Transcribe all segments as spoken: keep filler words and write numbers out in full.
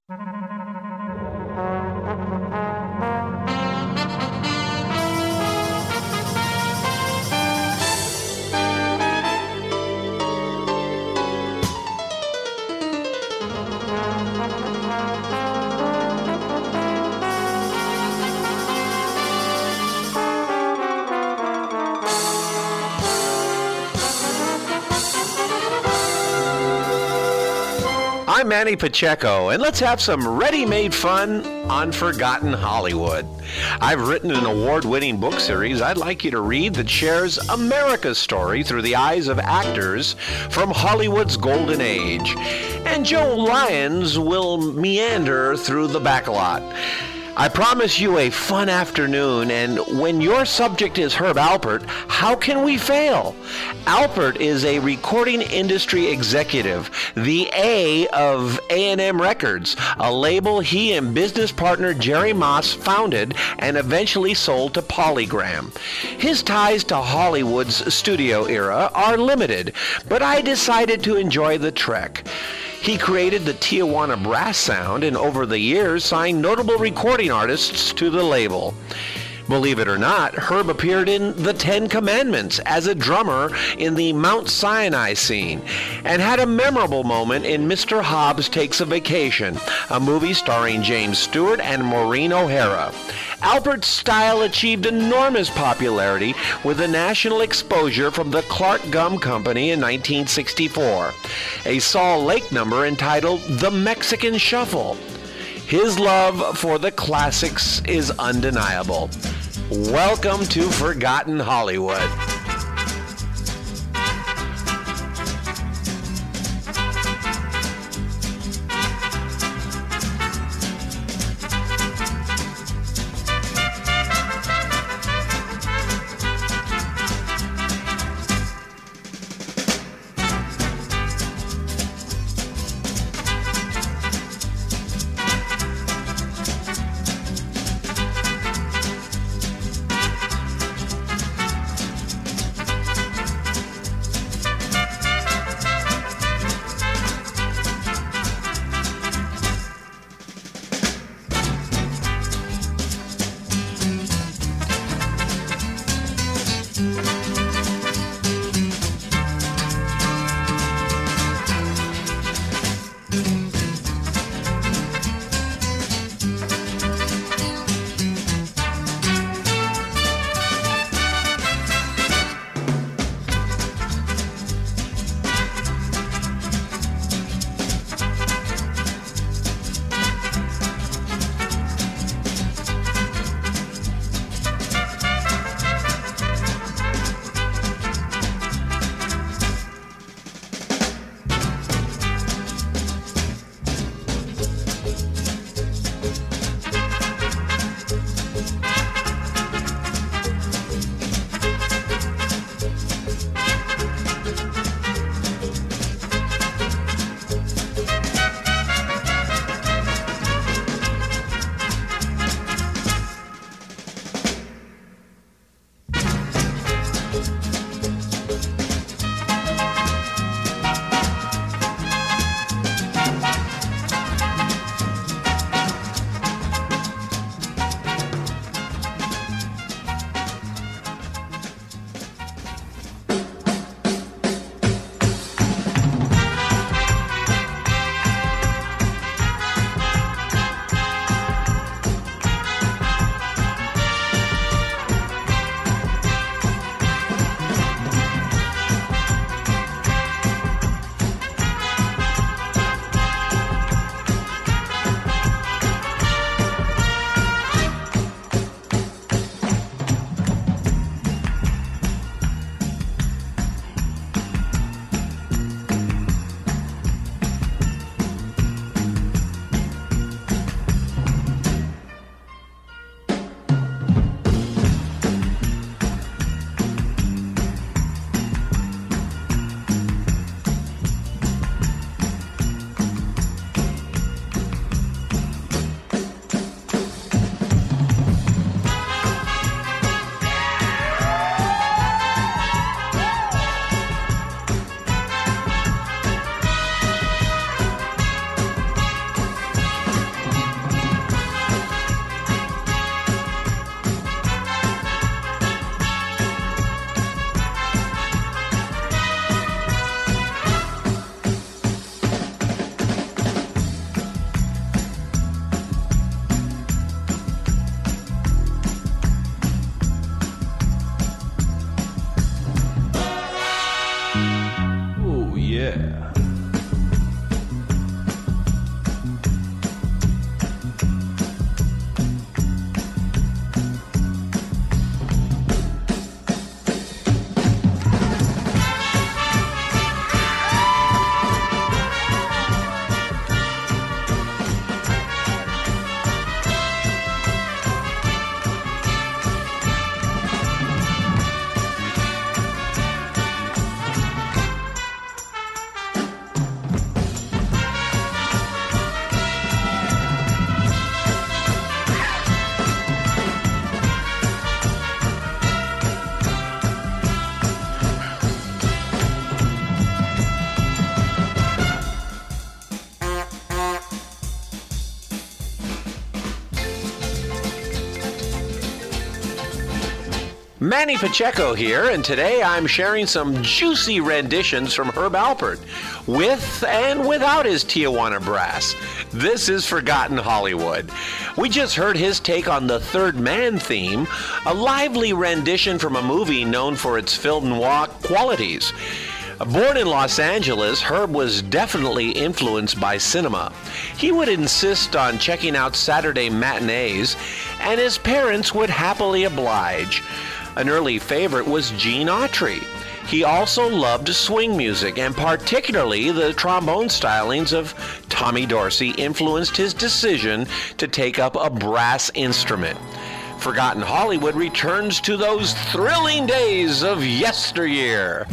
I'm Manny Pacheco, and let's have some ready-made fun on Forgotten Hollywood. I've written an award-winning book series I'd like you to read that shares America's story through the eyes of actors from Hollywood's golden age. And Joe Lyons will meander through the backlot. I promise you a fun afternoon, and when your subject is Herb Alpert, how can we fail? Alpert is a recording industry executive, the A of A and M Records, a label he and business partner Jerry Moss founded and eventually sold to Polygram. His ties to Hollywood's studio era are limited, but I decided to enjoy the trek. He created the Tijuana brass sound and over the years signed notable recording artists to the label. Believe it or not, Herb appeared in The Ten Commandments as a drummer in the Mount Sinai scene and had a memorable moment in Mister Hobbs Takes a Vacation, a movie starring James Stewart and Maureen O'Hara. Alpert's style achieved enormous popularity with a national exposure from the Clark Gum Company in nineteen sixty-four, a Salt Lake number entitled The Mexican Shuffle. His love for the classics is undeniable. Welcome to Forgotten Hollywood. Manny Pacheco here, and today I'm sharing some juicy renditions from Herb Alpert, with and without his Tijuana brass. This is Forgotten Hollywood. We just heard his take on the Third Man theme, a lively rendition from a movie known for its film noir qualities. Born in Los Angeles, Herb was definitely influenced by cinema. He would insist on checking out Saturday matinees, and his parents would happily oblige. An early favorite was Gene Autry. He also loved swing music, and particularly the trombone stylings of Tommy Dorsey influenced his decision to take up a brass instrument. Forgotten Hollywood returns to those thrilling days of yesteryear.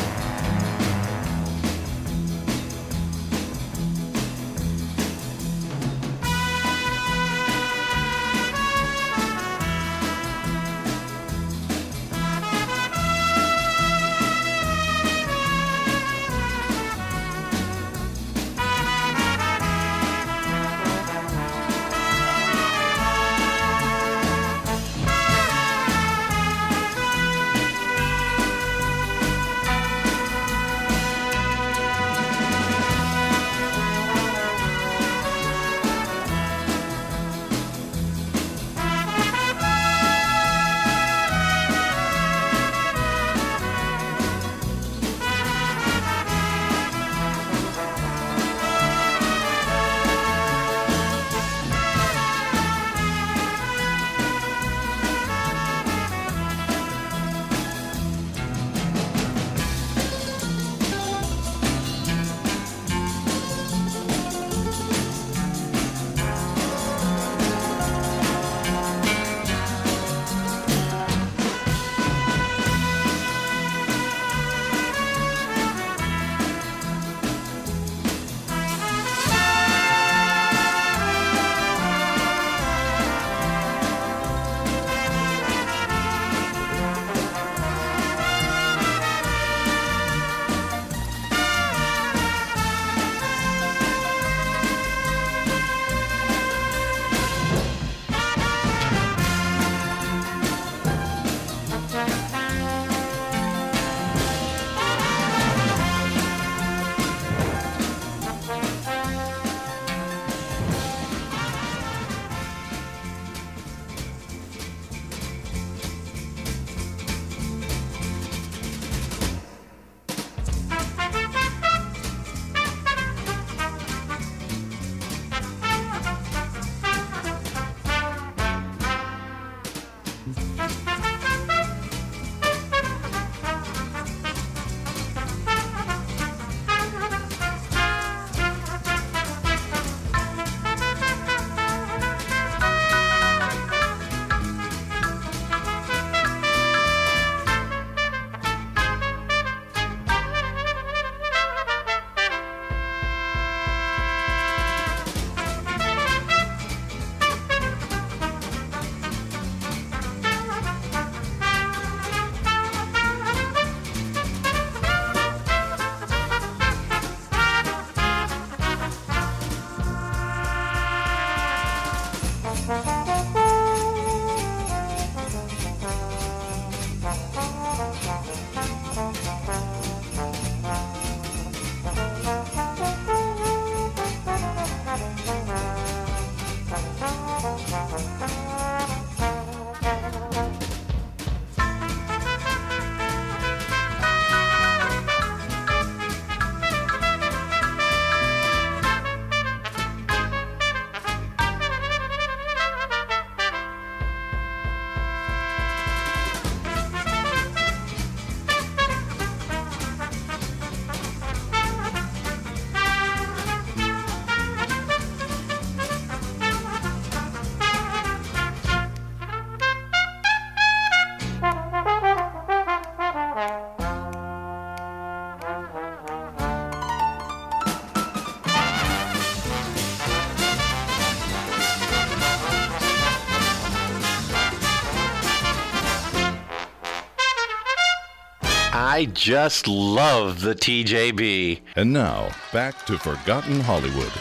I just love the T J B. And now, back to Forgotten Hollywood.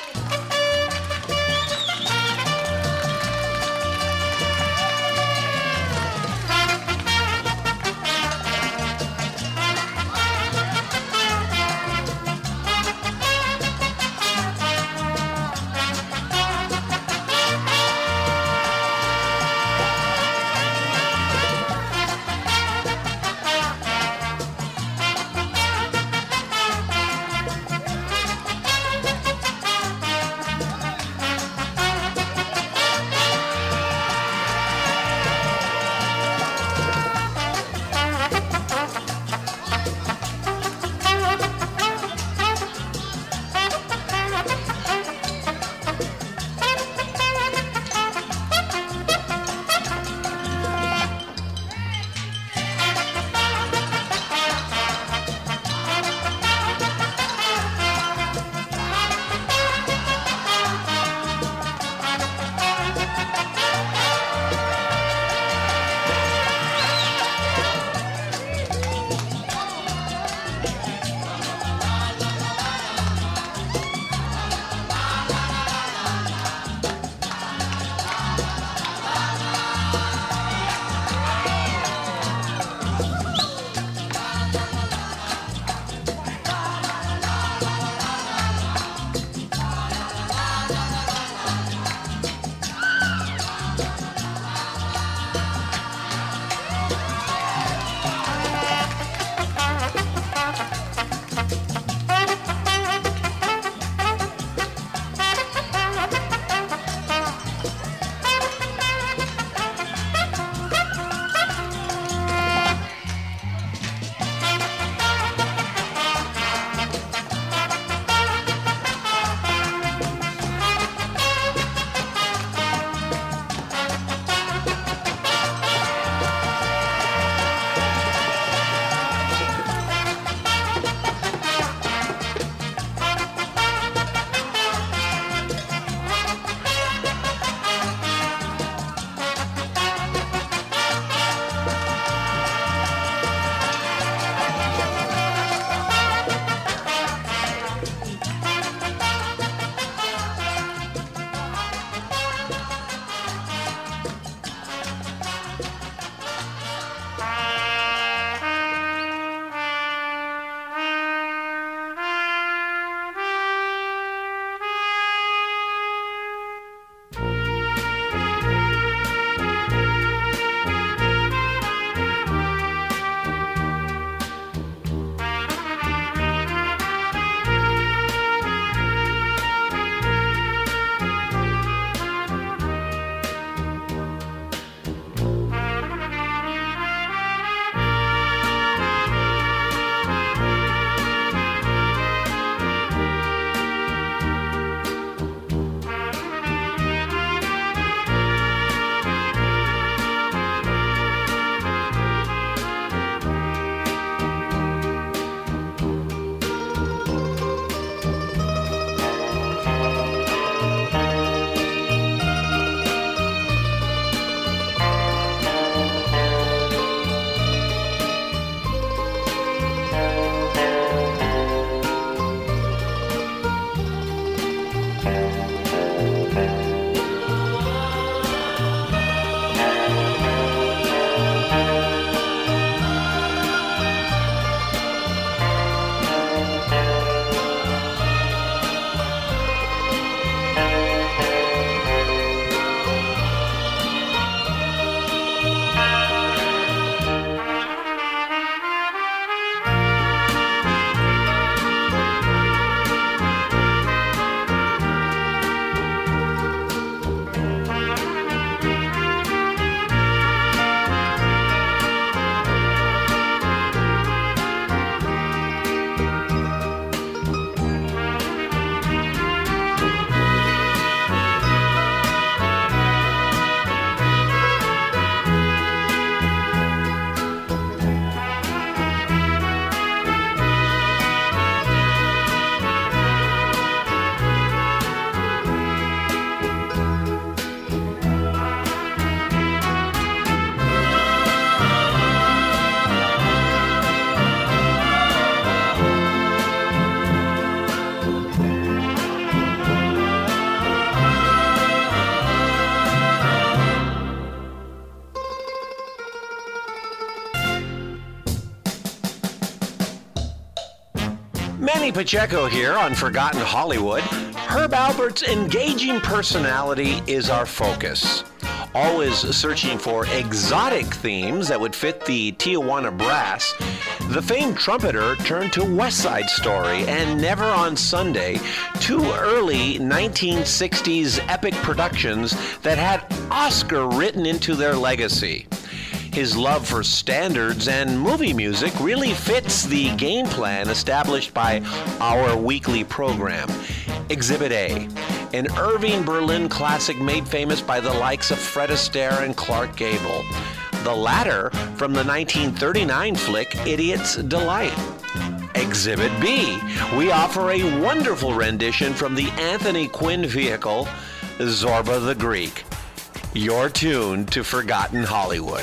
Manny Pacheco here on Forgotten Hollywood. Herb Alpert's engaging personality is our focus. Always searching for exotic themes that would fit the Tijuana brass, the famed trumpeter turned to West Side Story and Never on Sunday, two early nineteen sixties epic productions that had Oscar written into their legacy. His love for standards and movie music really fits the game plan established by our weekly program. Exhibit A, an Irving Berlin classic made famous by the likes of Fred Astaire and Clark Gable. The latter from the nineteen thirty-nine flick Idiot's Delight. Exhibit B, we offer a wonderful rendition from the Anthony Quinn vehicle, Zorba the Greek. You're tuned to Forgotten Hollywood.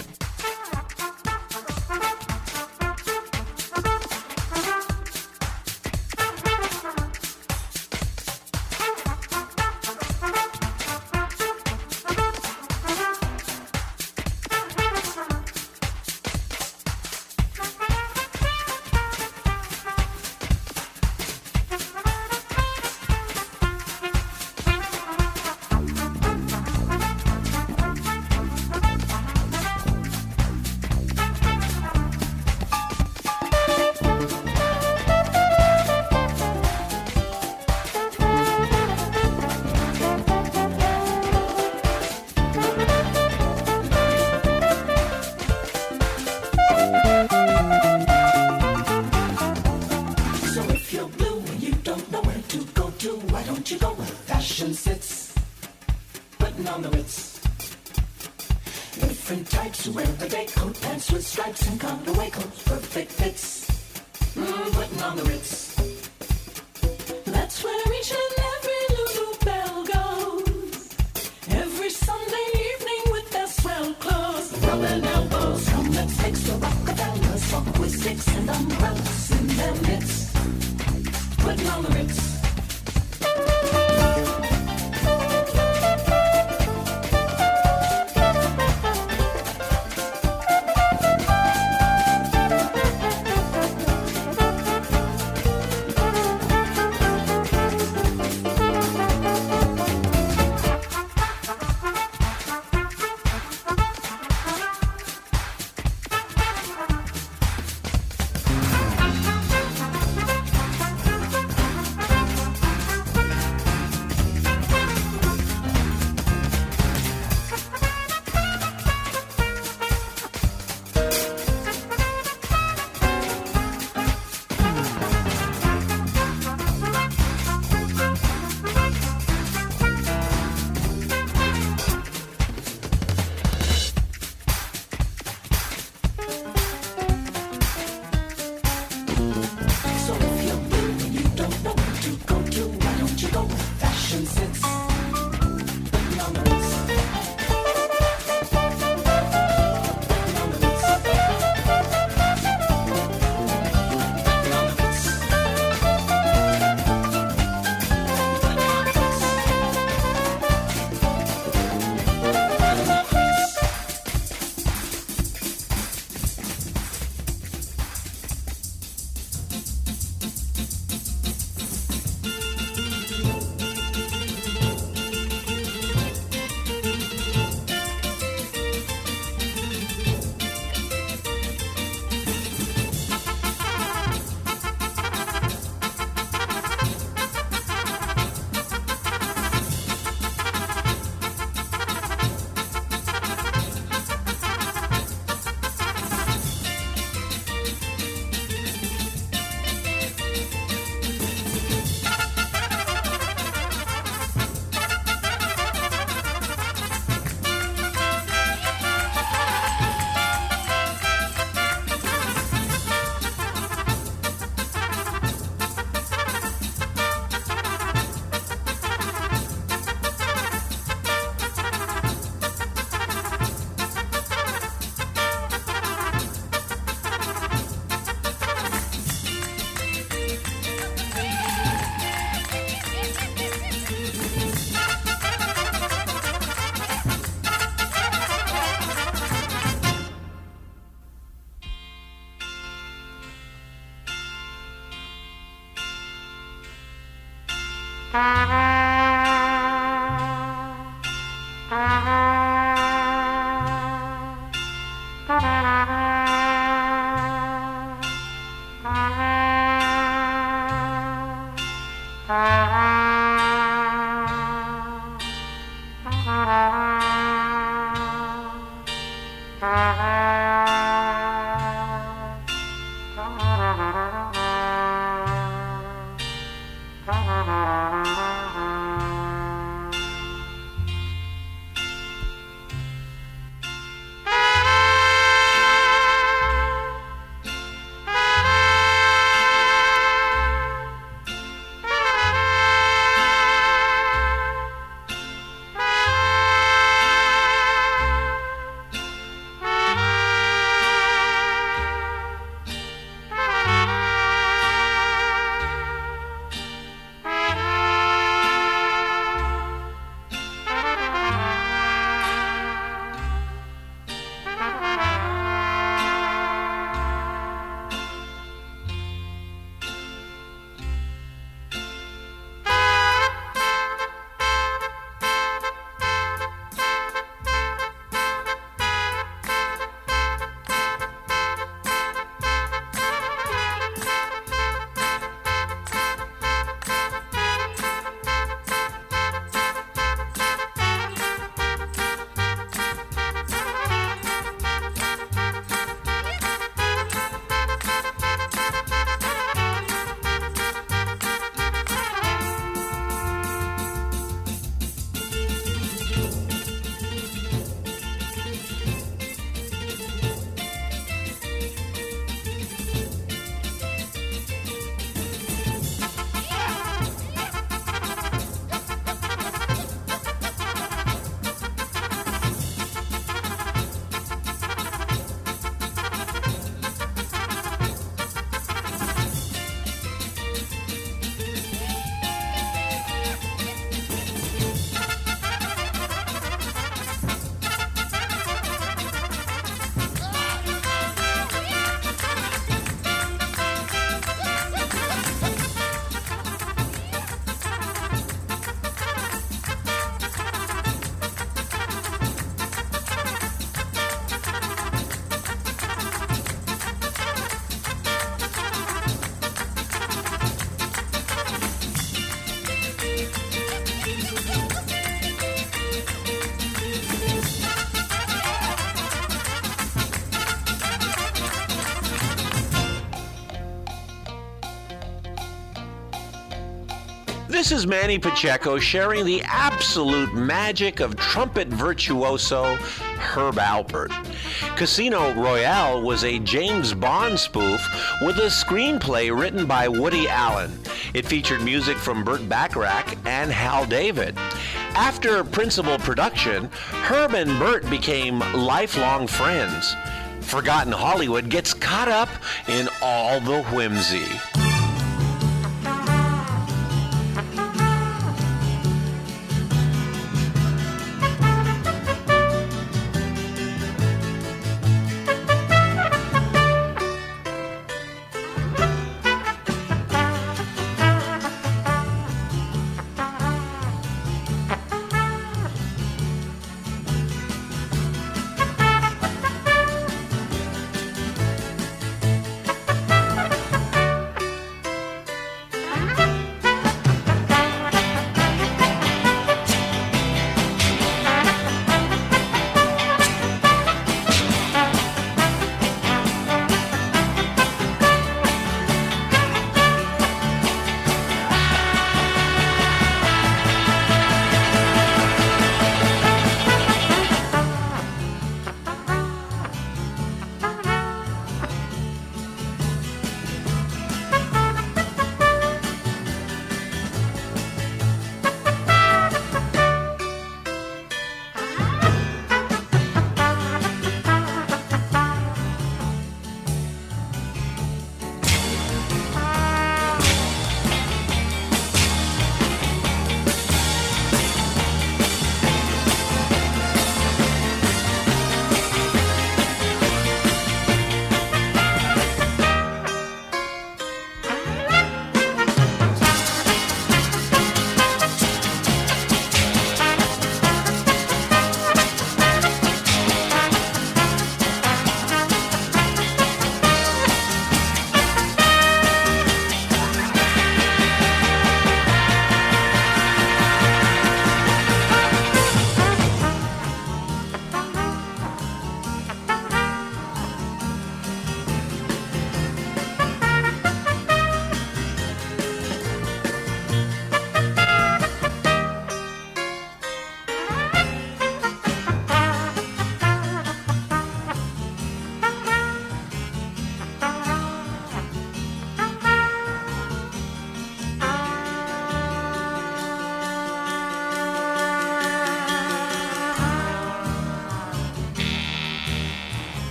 This is Manny Pacheco sharing the absolute magic of trumpet virtuoso Herb Alpert. Casino Royale was a James Bond spoof with a screenplay written by Woody Allen. It featured music from Burt Bacharach and Hal David. After principal production, Herb and Burt became lifelong friends. Forgotten Hollywood gets caught up in all the whimsy.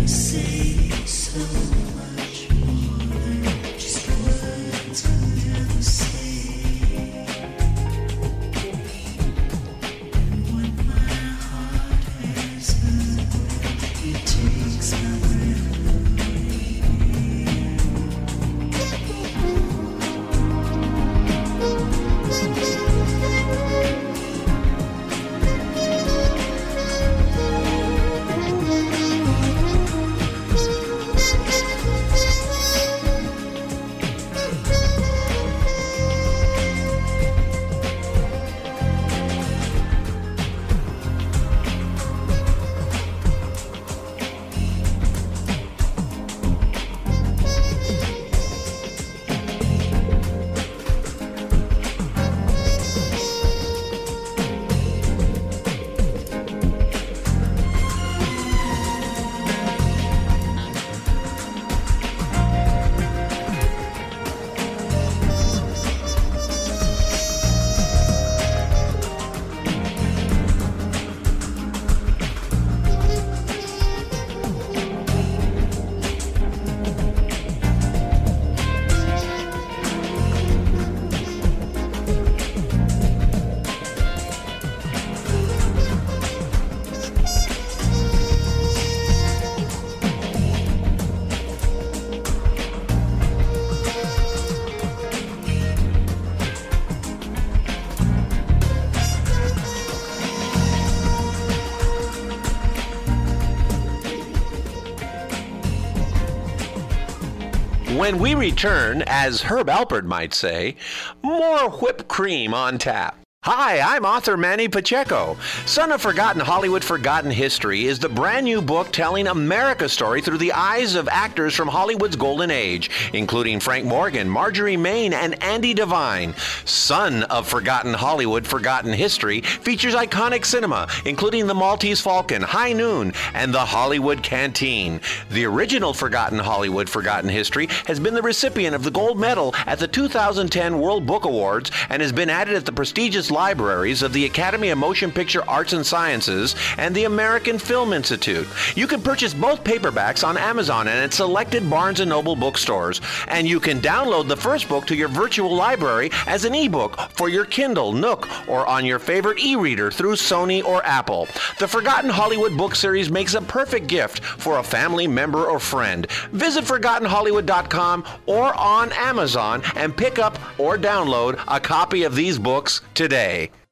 When we return, as Herb Alpert might say, more whipped cream on tap. Hi, I'm author Manny Pacheco. Son of Forgotten Hollywood, Forgotten History is the brand new book telling America's story through the eyes of actors from Hollywood's golden age, including Frank Morgan, Marjorie Main, and Andy Devine. Son of Forgotten Hollywood, Forgotten History features iconic cinema, including The Maltese Falcon, High Noon, and The Hollywood Canteen. The original Forgotten Hollywood, Forgotten History has been the recipient of the gold medal at the two thousand ten World Book Awards and has been added at the prestigious libraries of the Academy of Motion Picture Arts and Sciences and the American Film Institute. You can purchase both paperbacks on Amazon and at selected Barnes and Noble bookstores. And you can download the first book to your virtual library as an ebook for your Kindle, Nook, or on your favorite e-reader through Sony or Apple. The Forgotten Hollywood book series makes a perfect gift for a family member or friend. Visit forgotten hollywood dot com or on Amazon and pick up or download a copy of these books today.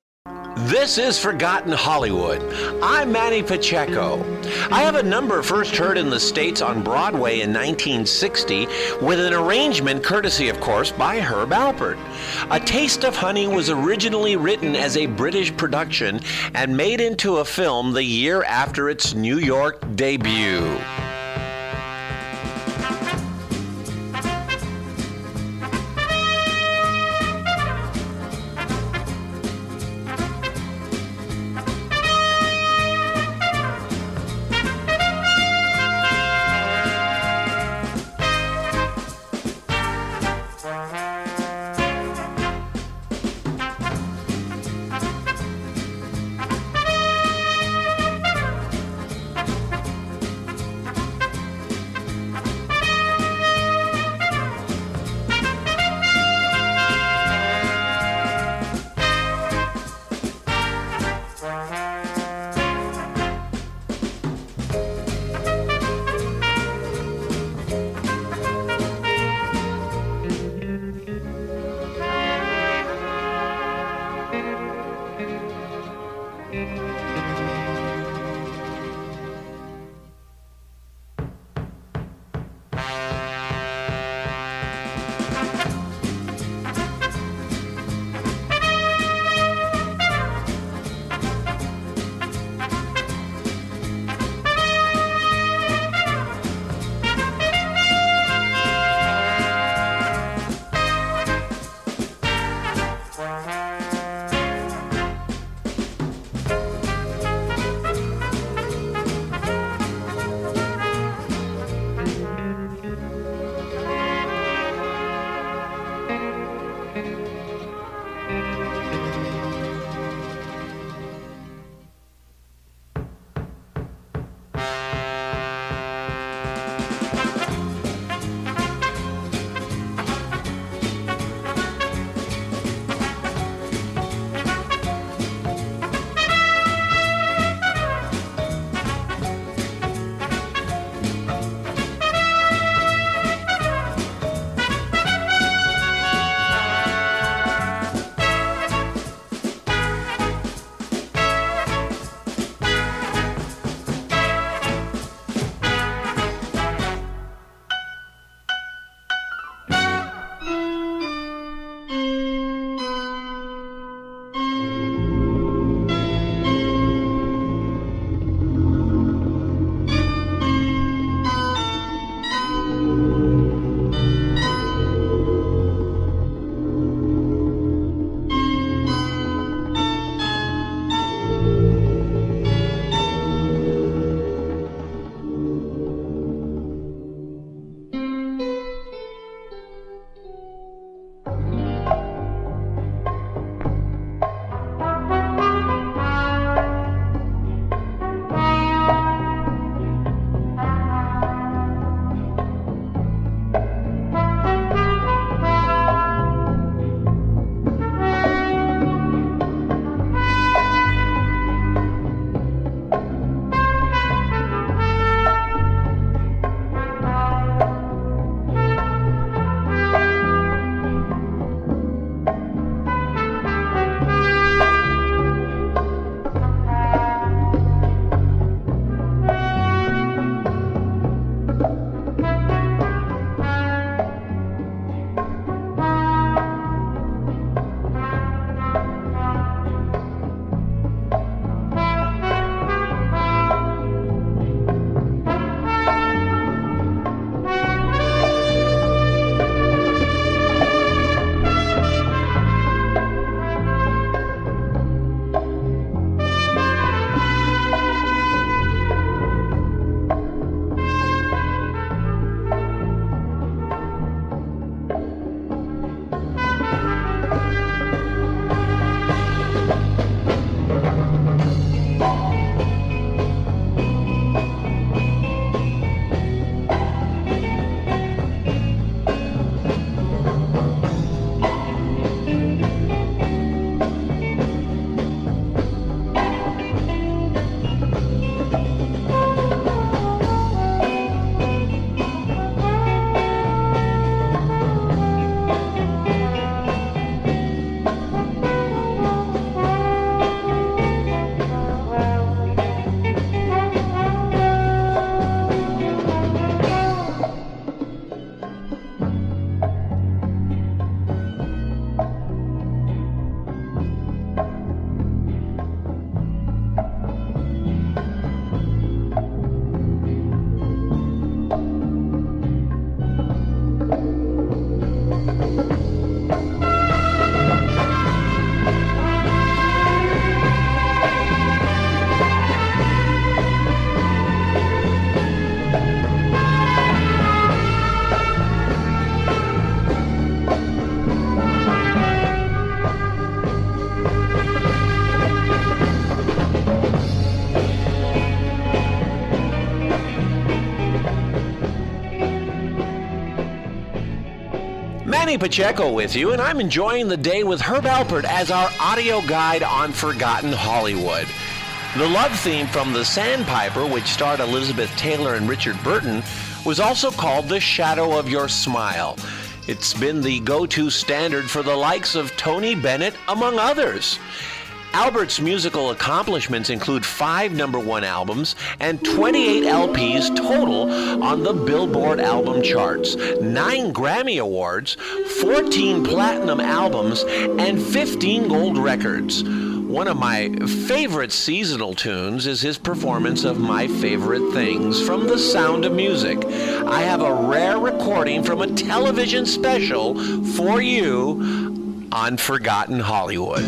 This is Forgotten Hollywood. I'm Manny Pacheco. I have a number first heard in the States on Broadway in nineteen sixty with an arrangement courtesy, of course, by Herb Alpert. A Taste of Honey was originally written as a British production and made into a film the year after its New York debut. Manny Pacheco with you, and I'm enjoying the day with Herb Alpert as our audio guide on Forgotten Hollywood. The love theme from The Sandpiper, which starred Elizabeth Taylor and Richard Burton, was also called The Shadow of Your Smile. It's been the go-to standard for the likes of Tony Bennett, among others. Albert's musical accomplishments include five number one albums and twenty-eight L Ps total on the Billboard album charts, nine Grammy Awards, fourteen platinum albums, and fifteen gold records. One of my favorite seasonal tunes is his performance of My Favorite Things from The Sound of Music. I have a rare recording from a television special for you on Forgotten Hollywood.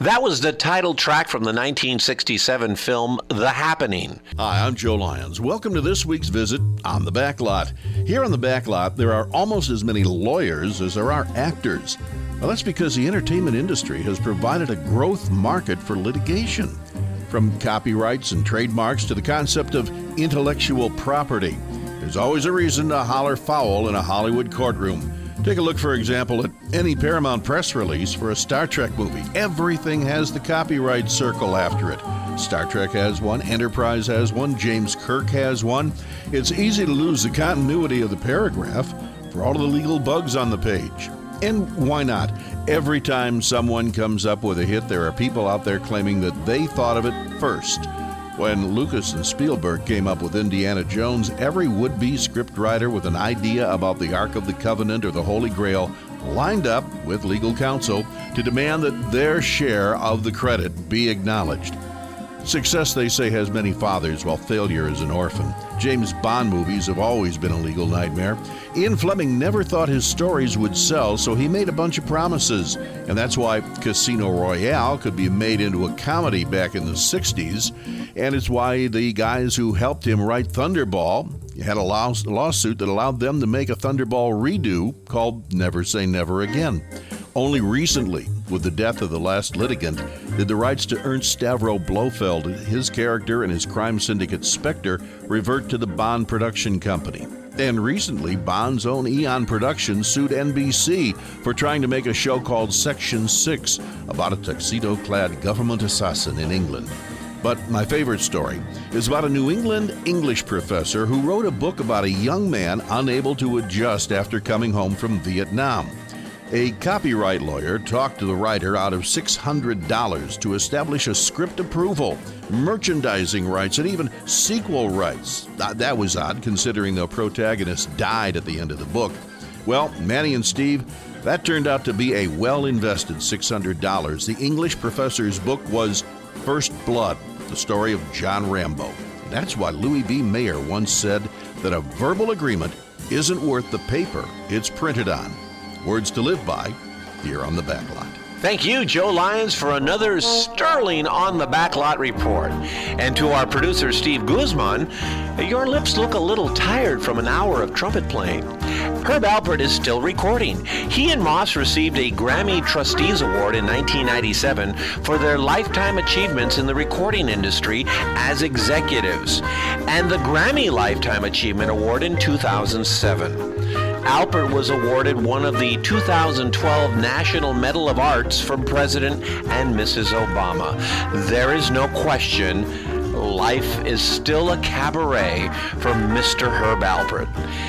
That was the title track from the nineteen sixty-seven film The Happening. Hi, I'm Joe Lyons. Welcome to this week's visit on the Backlot. Here on the Backlot, there are almost as many lawyers as there are actors. Well, that's because the entertainment industry has provided a growth market for litigation. From copyrights and trademarks to the concept of intellectual property, there's always a reason to holler foul in a Hollywood courtroom. Take a look, for example, at any Paramount press release for a Star Trek movie. Everything has the copyright circle after it. Star Trek has one, Enterprise has one, James Kirk has one. It's easy to lose the continuity of the paragraph for all of the legal bugs on the page. And why not? Every time someone comes up with a hit, there are people out there claiming that they thought of it first. When Lucas and Spielberg came up with Indiana Jones, every would-be scriptwriter with an idea about the Ark of the Covenant or the Holy Grail lined up with legal counsel to demand that their share of the credit be acknowledged. Success, they say, has many fathers, while failure is an orphan. James Bond movies have always been a legal nightmare. Ian Fleming never thought his stories would sell, so he made a bunch of promises. And that's why Casino Royale could be made into a comedy back in the sixties. And it's why the guys who helped him write Thunderball had a lawsuit that allowed them to make a Thunderball redo called Never Say Never Again. Only recently, with the death of the last litigant, did the rights to Ernst Stavro Blofeld, his character and his crime syndicate Spectre, revert to the Bond Production Company. And recently, Bond's own Eon Productions sued N B C for trying to make a show called Section six about a tuxedo-clad government assassin in England. But my favorite story is about a New England English professor who wrote a book about a young man unable to adjust after coming home from Vietnam. A copyright lawyer talked to the writer out of six hundred dollars to establish a script approval, merchandising rights, and even sequel rights. That was odd, considering the protagonist died at the end of the book. Well, Manny and Steve, that turned out to be a well-invested six hundred dollars. The English professor's book was First Blood, the story of John Rambo. That's why Louis B. Mayer once said that a verbal agreement isn't worth the paper it's printed on. Words to live by, here on the Backlot. Thank you, Joe Lyons, for another sterling On the Backlot report. And to our producer, Steve Guzman, your lips look a little tired from an hour of trumpet playing. Herb Alpert is still recording. He and Moss received a Grammy Trustees Award in nineteen ninety-seven for their lifetime achievements in the recording industry as executives, and the Grammy Lifetime Achievement Award in two thousand seven. Alpert was awarded one of the two thousand twelve National Medal of Arts from President and Missus Obama. There is no question, life is still a cabaret for Mister Herb Alpert.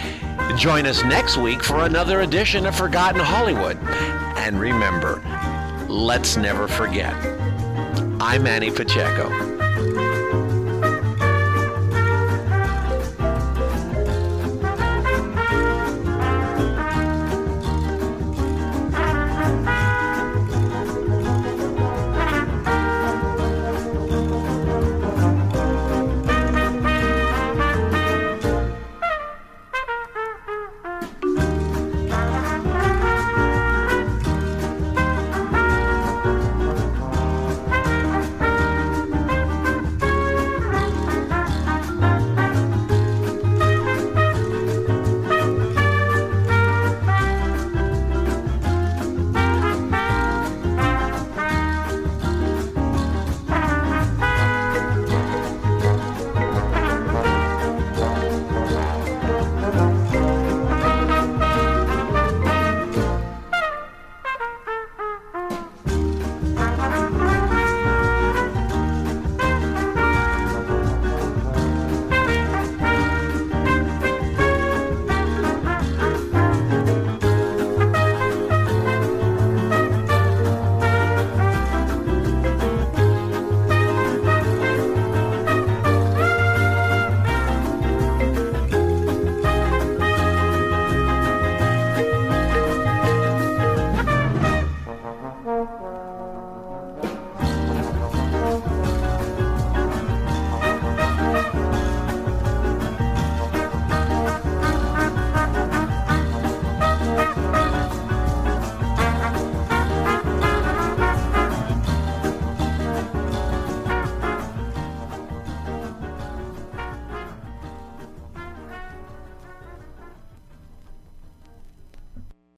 Join us next week for another edition of Forgotten Hollywood. And remember, let's never forget. I'm Manny Pacheco.